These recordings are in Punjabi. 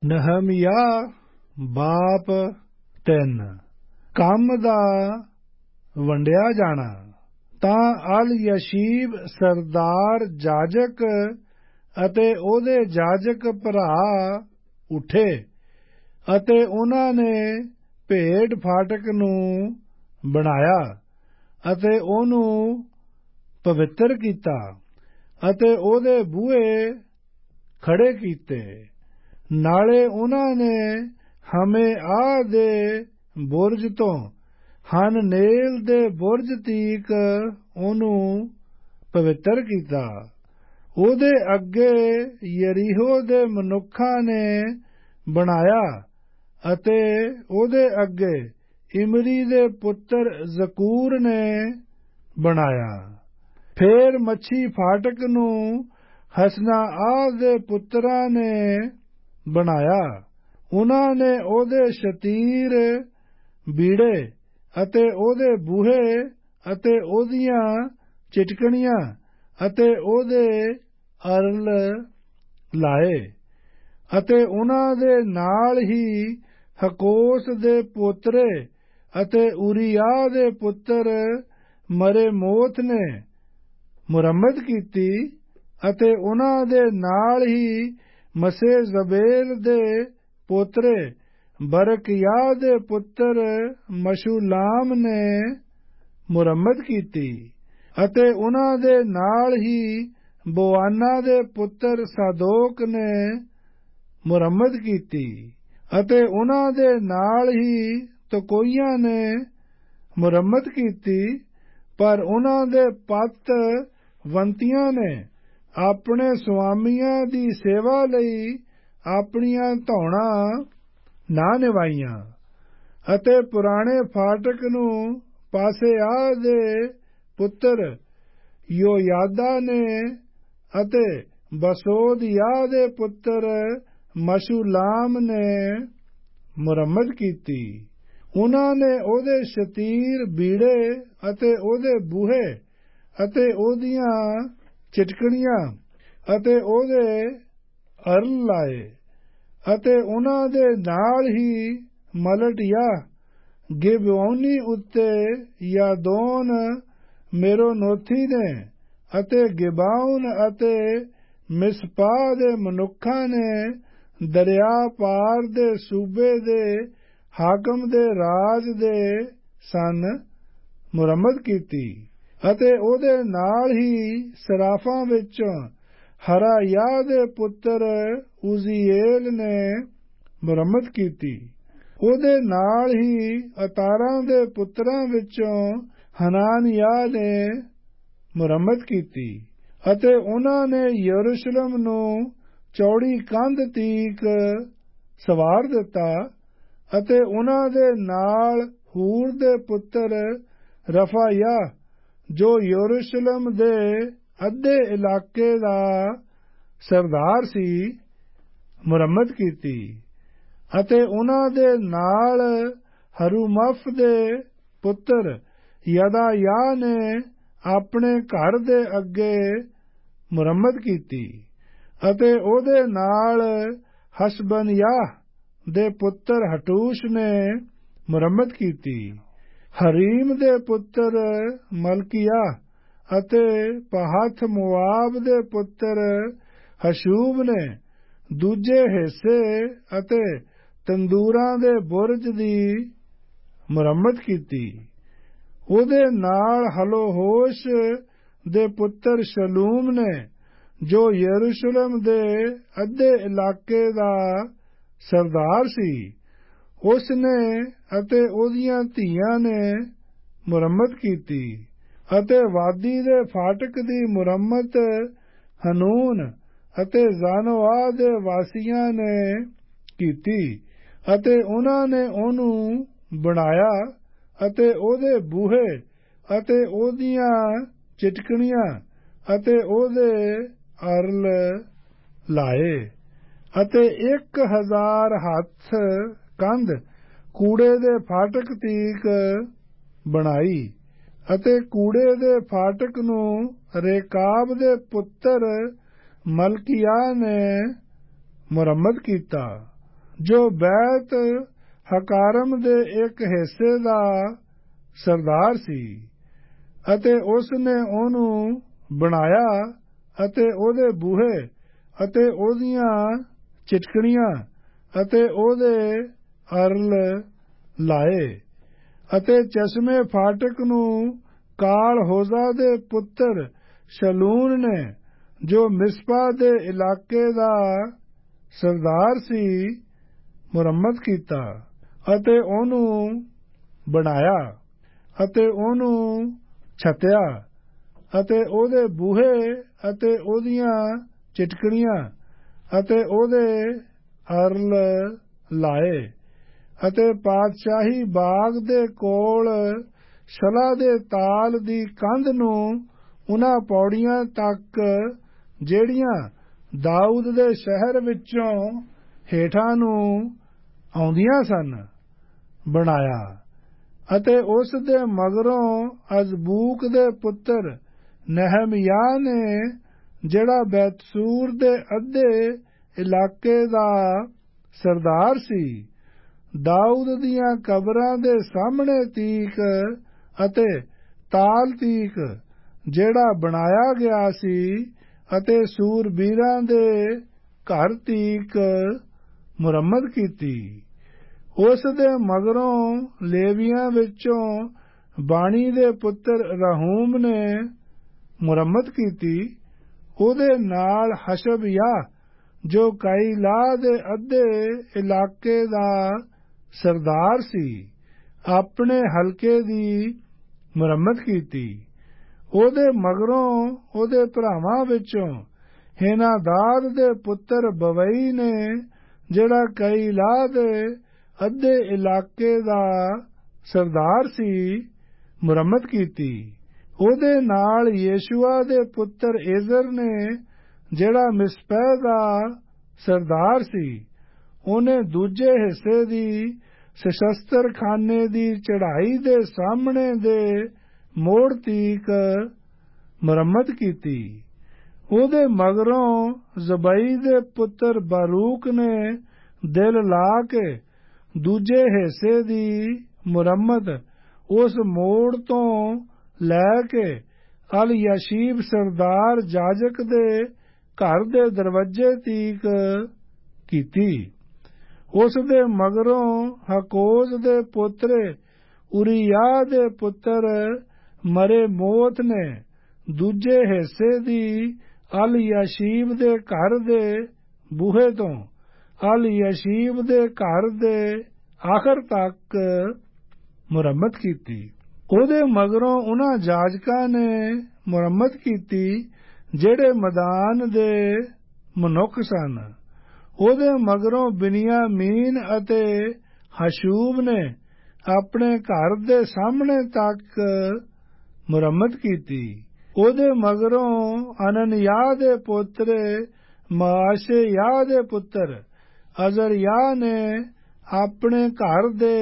ਨਹਮਯਾਹ ਬਾਪ 3 ਕੰਮ ਦਾ ਵੰਡਿਆ ਜਾਣਾ। ਤਾਂ ਅਲ ਯਸ਼ੀਬ ਸਰਦਾਰ ਜਾਜਕ ਅਤੇ ਉਹਦੇ ਜਾਜਕ ਭਰਾ ਉੱਠੇ ਅਤੇ ਉਹਨਾਂ ਨੇ ਭੇਡ ਫਾਟਕ ਨੂੰ ਬਣਾਇਆ ਅਤੇ ਉਹਨੂੰ ਪਵਿੱਤਰ ਕੀਤਾ ਅਤੇ ਉਹਦੇ ਬੂਹੇ ਖੜੇ ਕੀਤੇ। ਨਾਲੇ ਉਹਨਾਂ ਨੇ ਹਮੇਆਹ ਦੇ ਬੁਰਜ ਤੋਂ ਹਨਨੇਲ ਦੇ ਬੁਰਜ ਤੀਕ ਉਹਨੂੰ ਪਵਿੱਤਰ ਕੀਤਾ। ਉਹਦੇ ਅੱਗੇ ਯਰੀਹੋ ਦੇ ਮਨੁੱਖਾਂ ਨੇ ਬਣਾਇਆ ਅਤੇ ਉਹਦੇ ਅੱਗੇ ਇਮਰੀ ਦੇ ਪੁੱਤਰ ਜ਼ਕੂਰ ਨੇ ਬਣਾਇਆ। ਫੇਰ ਮੱਛੀ ਫਾਟਕ ਨੂੰ ਹਸਨਾਆਹ ਦੇ ਪੁੱਤਰਾਂ ਨੇ ਬਣਾਇਆ। ਉਹਨਾਂ ਨੇ ਉਹਦੇ ਸ਼ਤੀਰ ਬੀੜੇ ਅਤੇ ਉਹਦੇ ਬੂਹੇ ਅਤੇ ਉਹਦੀਆਂ ਚਿਟਕਣੀਆਂ ਅਤੇ ਉਹਦੇ ਅਰਲ ਲਾਏ ਅਤੇ ਉਹਨਾਂ ਦੇ ਨਾਲ ਹੀ ਹਕੋਸ ਦੇ ਪੋਤਰੇ ਅਤੇ ਉਰੀਯਾਹ ਦੇ ਪੁੱਤਰ ਮਰੇਮੋਥ ਨੇ ਮੁਰੰਮਤ ਕੀਤੀ ਅਤੇ ਉਹਨਾਂ ਦੇ ਨਾਲ ਹੀ ਮਸੇਜ਼ਬੇਲ ਦੇ ਪੋਤਰੇ ਬਰਕਿਯਾਹ ਦੇ ਪੁੱਤਰ ਮਸ਼ੂਲਾਮ ਨੇ ਮੁਰੰਮਤ ਕੀਤੀ ਅਤੇ ਉਹਨਾਂ ਦੇ ਨਾਲ ਹੀ ਬੋਆਨਾ ਦੇ ਪੁੱਤਰ ਸਾਦੋਕ ਨੇ ਮੁਰੰਮਤ ਕੀਤੀ ਅਤੇ ਉਹਨਾਂ ਦੇ ਨਾਲ ਹੀ ਤਕੋਈਆਂ ਨੇ ਮੁਰੰਮਤ ਕੀਤੀ। ਪਰ ਉਹਨਾਂ ਦੇ ਪੱਤ ਵੰਤੀਆਂ ਨੇ ਆਪਣੇ ਸੁਆਮੀਆਂ ਦੀ ਸੇਵਾ ਲਈ ਆਪਣੀਆਂ ਧੌਣਾਂ ਨਾ ਨਿਵਾਈਆਂ ਅਤੇ ਪੁਰਾਣੇ ਫਾਟਕ ਨੂੰ ਪਾਸੇਆਹ ਦੇ ਪੁੱਤਰ ਯੋਯਾਦਾ ਨੇ ਅਤੇ ਬਸੋਦਯਾਹ ਦੇ ਪੁੱਤਰ ਮਸ਼ੂਲਾਮ ਨੇ ਮੁਰੰਮਤ ਕੀਤੀ। ਉਹਨਾਂ ਨੇ ਉਹਦੇ ਸ਼ਤੀਰ ਬੀੜੇ ਅਤੇ ਉਹਦੇ ਬੂਹੇ ਅਤੇ ਉਹਦੀਆਂ ਚਿਟਕਣੀਆਂ ਅਤੇ ਉਹਦੇ ਅਰਲ ਲਾਏ ਅਤੇ ਉਹਨਾਂ ਦੇ ਨਾਲ ਹੀ ਮਲਟਿਯਾਹ ਗਿਬਓਨੀ ਉੱਤੇ ਯਾਦੋਨ ਮੇਰੋਨੋਥੀ ਨੇ ਅਤੇ ਗਿਬਾਉਨ ਅਤੇ ਮਿਸਪਾਹ ਦੇ ਮਨੁੱਖਾਂ ਨੇ ਦਰਿਆ ਪਾਰ ਦੇ ਸੂਬੇ ਦੇ ਹਾਕਮ ਦੇ ਰਾਜ ਦੇ ਸਨ ਮੁਰੰਮਤ ਕੀਤੀ। ਅਤੇ ਉਹਦੇ ਨਾਲ ਹੀ ਸਰਾਫਾਂ ਵਿੱਚੋਂ ਹਰਾਯਾਹ ਦੇ ਪੁੱਤਰ ਉਜ਼ੀਏਲ ਨੇ ਮੁਰੰਮਤ ਕੀਤੀ। ਉਹਦੇ ਨਾਲ ਹੀ ਅਤਾਰਾਂ ਦੇ ਪੁੱਤਰਾਂ ਵਿੱਚੋਂ ਹਨਾਨਿਯਾਹ ਨੇ ਮੁਰੰਮਤ ਕੀਤੀ ਅਤੇ ਉਹਨਾਂ ਨੇ ਯਰੂਸ਼ਲਮ ਨੂੰ ਚੌੜੀ ਕੰਧ ਤੀਕ ਸਵਾਰ ਦਿੱਤਾ ਅਤੇ ਉਹਨਾਂ ਦੇ ਨਾਲ ਹੂਰ ਦੇ ਪੁੱਤਰ ਰਫਾਯਾਹ ਜੋ ਯਰੂਸ਼ਲਮ ਦੇ ਅੱਧੇ ਇਲਾਕੇ ਦਾ ਸਰਦਾਰ ਸੀ ਮੁਰੰਮਤ ਕੀਤੀ ਅਤੇ ਉਹਨਾਂ ਦੇ ਨਾਲ ਹਰੂਮਫ ਦੇ ਪੁੱਤਰ ਯਦਾਯਾਹ ਨੇ ਆਪਣੇ ਘਰ ਦੇ ਅੱਗੇ ਮੁਰੰਮਤ ਕੀਤੀ ਅਤੇ ਉਹਦੇ ਨਾਲ ਹਸਬਨਯਾਹ ਦੇ ਪੁੱਤਰ ਹਟੂਸ਼ ਨੇ ਮੁਰੰਮਤ ਕੀਤੀ। ਹਰੀਮ ਦੇ ਪੁੱਤਰ ਮਲਕੀਆਹ ਅਤੇ ਪਹਥ ਮੋਆਬ ਦੇ ਪੁੱਤਰ ਹਸ਼ੂਬ ਨੇ ਦੂਜੇ ਹਿੱਸੇ ਅਤੇ ਤੰਦੂਰਾਂ ਦੇ ਬੁਰਜ ਦੀ ਮੁਰੰਮਤ ਕੀਤੀ। ਉਹਦੇ ਨਾਲ ਹਲੋਹੋਸ਼ ਦੇ ਪੁੱਤਰ ਸ਼ਲੂਮ ਨੇ ਜੋ ਯਰੂਸ਼ਲਮ ਦੇ ਅੱਧੇ ਇਲਾਕੇ ਦਾ ਸਰਦਾਰ ਸੀ ਉਸ ਨੇ ਅਤੇ ਉਹਦੀਆਂ ਧੀਆਂ ਨੇ ਮੁਰੰਮਤ ਕੀਤੀ ਅਤੇ ਵਾਦੀ ਦੇ ਫਾਟਕ ਦੀ ਮੁਰੰਮਤ ਹਨੂਨ ਅਤੇ ਜ਼ਾਨੋਆਹ ਦੇ ਵਾਸੀਆਂ ਨੇ ਕੀਤੀ ਅਤੇ ਉਹਨਾਂ ਨੇ ਉਹਨੂੰ ਬਣਾਇਆ ਅਤੇ ਉਹਦੇ ਬੂਹੇ ਅਤੇ ਉਹਦੀਆਂ ਚਿਟਕਣੀਆਂ ਅਤੇ ਉਹਦੇ ਅਰਲ ਲਾਏ ਅਤੇ 1000 ਹੱਥ ਕੰਧ ਕੂੜੇ ਦੇ ਫਾਟਕ ਤੀਕ ਬਣਾਈ ਅਤੇ ਕੂੜੇ ਦੇ ਫਾਟਕ ਨੂੰ ਰੇਕਾਬ ਦੇ ਪੁੱਤਰ ਮਲਕੀਆਹ ਨੇ ਮੁਰੰਮਤ ਕੀਤਾ ਜੋ ਬੈਤ ਹਕਾਰਮ ਦੇ ਇੱਕ ਹਿੱਸੇ ਦਾ ਸਰਦਾਰ ਸੀ, ਅਤੇ ਉਸ ਨੇ ਉਹਨੂੰ ਬਣਾਇਆ ਅਤੇ ਉਹਦੇ ਬੂਹੇ ਅਤੇ ਉਹਦੀਆਂ ਚਿਟਕਣੀਆਂ ਅਤੇ ਉਹਦੇ ਅਰਲ ਲਾਏ। ਅਤੇ ਚਸ਼ਮੇ ਫਾਟਕ ਨੂੰ ਕਾਲ ਹੋਜ਼ਾ ਦੇ ਪੁੱਤਰ ਸ਼ਲੂਨ ਨੇ, ਜੋ ਮਿਸਪਾ ਦੇ ਇਲਾਕੇ ਦਾ ਸਰਦਾਰ ਸੀ, ਮੁਰੰਮਤ ਕੀਤਾ ਅਤੇ ਉਹਨੂੰ ਬਣਾਇਆ ਅਤੇ ਉਹਨੂੰ ਛੱਤਿਆ ਅਤੇ ਉਹਦੇ ਬੂਹੇ ਅਤੇ ਉਹਦੀਆਂ ਚਿਟਕਣੀਆਂ ਅਤੇ ਉਹਦੇ ਅਰਲ ਲਾਏ। ਅਤੇ ਪਾਤਸ਼ਾਹੀ ਬਾਗ ਦੇ ਕੋਲ ਸ਼ਲਾ ਦੇ ਤਾਲ ਦੀ ਕੰਧ ਨੂੰ ਉਹਨਾਂ ਪੌੜੀਆਂ ਤੱਕ, ਜਿਹੜੀਆਂ ਦਾਊਦ ਦੇ ਸ਼ਹਿਰ ਵਿੱਚੋਂ ਹੇਠਾਂ ਨੂੰ ਆਉਂਦੀਆਂ ਸਨ, ਬਣਾਇਆ। ਅਤੇ ਉਸ ਦੇ ਮਗਰੋਂ ਅਜ਼ਬੂਕ ਦੇ ਪੁੱਤਰ ਨਹਿਮਯਾਹ ਨੇ, ਜਿਹੜਾ ਬੈਤਸੂਰ ਦੇ ਅੱਧੇ ਇਲਾਕੇ ਦਾ ਸਰਦਾਰ ਸੀ, ਦਾਊਦ ਦੀਆਂ ਕਬਰਾਂ ਦੇ ਸਾਹਮਣੇ ਤੀਕ ਅਤੇ ਤਾਲ ਤੀਕ, ਜਿਹੜਾ ਬਣਾਇਆ ਗਿਆ ਸੀ, ਅਤੇ ਸੂਰਬੀਰਾਂ ਦੇ ਘਰ ਤੀਕ ਮੁਰੰਮਤ ਕੀਤੀ। ਉਸ ਦੇ ਮਗਰੋਂ ਲੇਵੀਆਂ ਵਿੱਚੋਂ ਬਾਣੀ ਦੇ ਪੁੱਤਰ ਰਹੂਮ ਨੇ ਮੁਰੰਮਤ ਕੀਤੀ। ਉਹਦੇ ਨਾਲ ਹਸ਼ਬਯਾਹ, ਜੋ ਕੈਇਲਾ ਦੇ ਅੱਧੇ ਇਲਾਕੇ ਦਾ ਸਰਦਾਰ ਸੀ, ਆਪਣੇ ਹਲਕੇ ਦੀ ਮੁਰੰਮਤ ਕੀਤੀ। ਉਹਦੇ ਮਗਰੋਂ ਉਹਦੇ ਭਰਾਵਾਂ ਵਿੱਚੋਂ ਹੇਨਾਦਾਦ ਦੇ ਪੁੱਤਰ ਬਵਈ ਨੇ, ਜਿਹੜਾ ਕੈਇਲਾ ਦੇ ਅੱਧੇ ਇਲਾਕੇ ਦਾ ਸਰਦਾਰ ਸੀ, ਮੁਰੰਮਤ ਕੀਤੀ। ਉਹਦੇ ਨਾਲ ਯੇਸ਼ੂਆ ਦੇ ਪੁੱਤਰ ਏਜ਼ਰ ਨੇ, ਜਿਹੜਾ ਮਿਸਪੈ ਦਾ ਸਰਦਾਰ ਸੀ, ਉਹਨੇ ਦੂਜੇ ਹਿੱਸੇ ਦੀ ਸਸ਼ਸਤਰ ਖਾਨੇ ਦੀ ਚੜ੍ਹਾਈ ਦੇ ਸਾਹਮਣੇ ਦੇ ਮੋੜ ਤੀਕ ਮੁਰੰਮਤ ਕੀਤੀ। ਉਹਦੇ ਮਗਰੋਂ ਜ਼ਬਈ ਦੇ ਪੁੱਤਰ ਬਾਰੂਕ ਨੇ ਦਿਲ ਲਾ ਕੇ ਦੂਜੇ ਹਿੱਸੇ ਦੀ ਮੁਰੰਮਤ ਉਸ ਮੋੜ ਤੋਂ ਲੈ ਕੇ ਅਲ-ਯਸ਼ੀਬ ਸਰਦਾਰ ਜਾਜਕ ਦੇ ਘਰ ਦੇ ਦਰਵਾਜ਼ੇ ਤੀਕ ਕੀਤੀ। ਉਸ ਦੇ ਮਗਰੋਂ ਹਕੋਜ਼ ਦੇ ਪੋਤਰੇ ਉਰੀਯਾਹ ਦੇ ਪੁੱਤਰ ਮਰੇਮੋਤ ਨੇ ਦੂਜੇ ਹਿੱਸੇ ਦੀ ਅਲ-ਯਸ਼ੀਬ ਦੇ ਘਰ ਦੇ ਬੂਹੇ ਤੋਂ ਅਲ-ਯਸ਼ੀਬ ਦੇ ਘਰ ਦੇ ਆਖਰ ਤੱਕ ਮੁਰੰਮਤ ਕੀਤੀ। ਉਹਦੇ ਮਗਰੋਂ ਉਹਨਾਂ ਜਾਜਕਾਂ ਨੇ ਮੁਰੰਮਤ ਕੀਤੀ, ਜਿਹੜੇ ਮੈਦਾਨ ਦੇ ਮਨੁੱਖ ਸਨ। ਉਹਦੇ ਮਗਰੋਂ ਬਿਨਯਾਮੀਨ ਅਤੇ ਹਸ਼ੂਬ ਨੇ ਆਪਣੇ ਘਰ ਦੇ ਸਾਹਮਣੇ ਤੱਕ ਮੁਰੰਮਤ ਕੀਤੀ। ਉਹਦੇ ਮਗਰੋਂ ਅਨਨਿਯਾਹ ਦੇ ਪੋਤਰੇ ਮਾਸ਼ੇਯਾਹ ਦੇ ਪੁੱਤਰ ਅਜ਼ਰਿਯਾਹ ਨੇ ਆਪਣੇ ਘਰ ਦੇ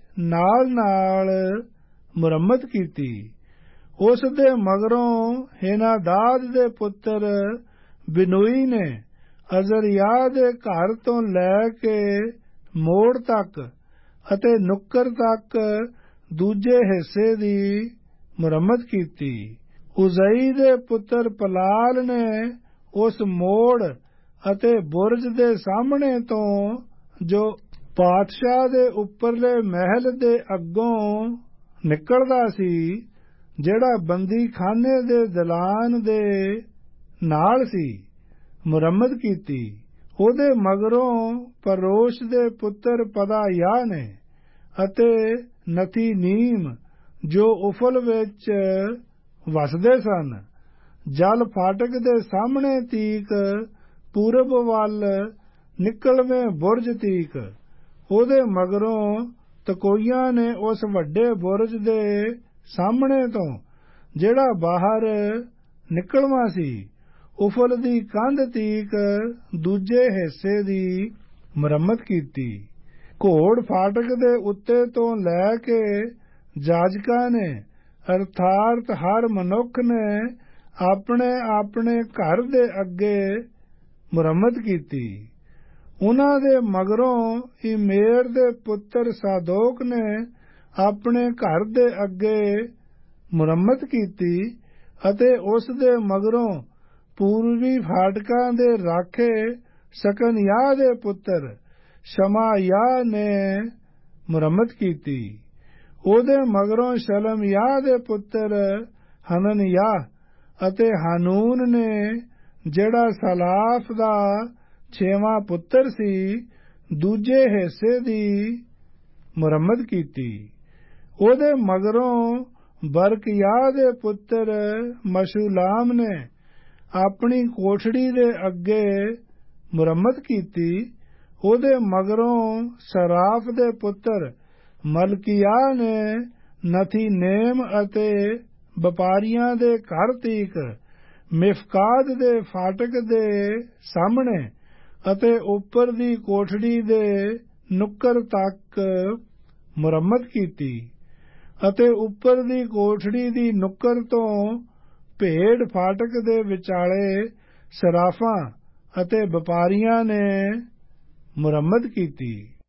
ਨਾਲ ਮੁਰੰਮਤ ਕੀਤੀ। ਉਸ ਦੇ ਮਗਰੋਂ ਹੇਨਾਦਾਦ ਦੇ ਪੁੱਤਰ ਬਿਨੂਈ ਨੇ ਅਜ਼ਰਿਯਾਹ ਦੇ ਘਰ ਤੋਂ ਲੈ ਕੇ ਮੋੜ ਤੱਕ ਅਤੇ ਨੁੱਕਰ ਤੱਕ ਦੂਜੇ ਹਿੱਸੇ ਦੀ ਮੁਰੰਮਤ ਕੀਤੀ। ਉਜ਼ਈ ਦੇ ਪੁੱਤਰ ਪਲਾਲ ਨੇ ਉਸ ਮੋੜ ਅਤੇ ਬੁਰਜ ਦੇ ਸਾਹਮਣੇ ਤੋਂ, ਜੋ ਪਾਤਸ਼ਾਹ ਦੇ ਉੱਪਰਲੇ ਮਹਿਲ ਦੇ ਅੱਗੋਂ ਨਿਕਲਦਾ ਸੀ, ਜਿਹੜਾ ਬੰਦੀ ਖਾਨੇ ਦੇ ਦਲਾਨ ਦੇ ਨਾਲ ਸੀ, ਮੁਰੰਮਤ ਕੀਤੀ। ਉਹਦੇ ਮਗਰੋਂ ਪਰੋਸ਼ ਦੇ ਪੁੱਤਰ ਪਦਾਯਾਹ ਨੇ ਅਤੇ ਨਥੀਨੀਮ, ਜੋ ਉਫਲ ਵਿੱਚ ਵਸਦੇ ਸਨ, ਜਲ ਫਾਟਕ ਦੇ ਸਾਹਮਣੇ ਤੀਕ ਪੂਰਬ ਵੱਲ ਨਿਕਲਵੇਂ ਬੁਰਜ ਤੀਕ। ਉਹਦੇ ਮਗਰੋਂ ਤਕੋਈਆਂ ਨੇ ਉਸ ਵੱਡੇ ਬੁਰਜ ਦੇ ਸਾਹਮਣੇ ਤੋਂ, ਜਿਹੜਾ ਬਾਹਰ ਨਿਕਲਵਾ ਸੀ, ਉਫਲ ਦੀ ਕੰਧ ਤੀਕ ਦੂਜੇ ਹਿੱਸੇ ਦੀ ਮੁਰੰਮਤ ਕੀਤੀ। ਘੋੜ ਫਾਟਕ ਦੇ ਉੱਤੇ ਤੋਂ ਲੈ ਕੇ ਜਾਜਕਾਂ ਨੇ, ਅਰਥਾਤ ਹਰ ਮਨੁੱਖ ਨੇ, ਆਪਣੇ ਆਪਣੇ ਘਰ ਦੇ ਅੱਗੇ ਮੁਰੰਮਤ ਕੀਤੀ। ਉਹਨਾਂ ਦੇ ਮਗਰੋਂ ਇਮੇਰ ਦੇ ਪੁੱਤਰ ਸਾਦੋਕ ਨੇ ਆਪਣੇ ਘਰ ਦੇ ਅੱਗੇ ਮੁਰੰਮਤ ਕੀਤੀ ਅਤੇ ਉਸ ਦੇ ਮਗਰੋਂ ਪੂਰਬੀ ਫਾਟਕਾਂ ਦੇ ਰਾਖੇ ਸਕਨਯਾਹ ਦੇ ਪੁੱਤਰ ਸ਼ਮਾਯਾਹ ਨੇ ਮੁਰੰਮਤ ਕੀਤੀ। ਉਹਦੇ ਮਗਰੋਂ ਸ਼ਲਮਯਾਹ ਦੇ ਪੁੱਤਰ ਹਨਨਯਾਹ ਅਤੇ ਹਾਨੂਨ ਨੇ ਜਿਹੜਾ ਸਲਾਫ ਦਾ 6ਵਾਂ ਪੁੱਤਰ ਸੀ ਦੂਜੇ ਹਿੱਸੇ ਦੀ ਮੁਰੰਮਤ ਕੀਤੀ। ਉਹਦੇ ਮਗਰੋਂ ਬਰਕਯਾਹ ਦੇ ਪੁੱਤਰ ਮਸ਼ੂਲਾਮ ਨੇ ਆਪਣੀ ਕੋਠੜੀ ਦੇ ਅੱਗੇ ਮੁਰੰਮਤ ਕੀਤੀ। ਉਹਦੇ ਮਗਰੋਂ ਸਰਾਫ ਦੇ ਪੁੱਤਰ ਮਲਕੀਆਹ ਨੇ ਨਥੀਨੇਮ ਅਤੇ ਵਪਾਰੀਆਂ ਦੇ ਘਰ ਤੀਕ ਮਿਫਕਾਦ ਦੇ ਫਾਟਕ ਦੇ ਸਾਹਮਣੇ ਅਤੇ ਉੱਪਰ ਦੀ ਕੋਠੜੀ ਦੇ ਨੁੱਕਰ ਤੱਕ ਮੁਰੰਮਤ ਕੀਤੀ ਅਤੇ ਉੱਪਰ ਦੀ ਕੋਠੜੀ ਦੀ ਨੁੱਕਰ ਤੋਂ ਭੇਡ ਫਾਟਕ ਦੇ ਵਿਚਾਲੇ ਸਰਾਫਾਂ ਅਤੇ ਵਪਾਰੀਆਂ ਨੇ ਮੁਰੰਮਤ ਕੀਤੀ।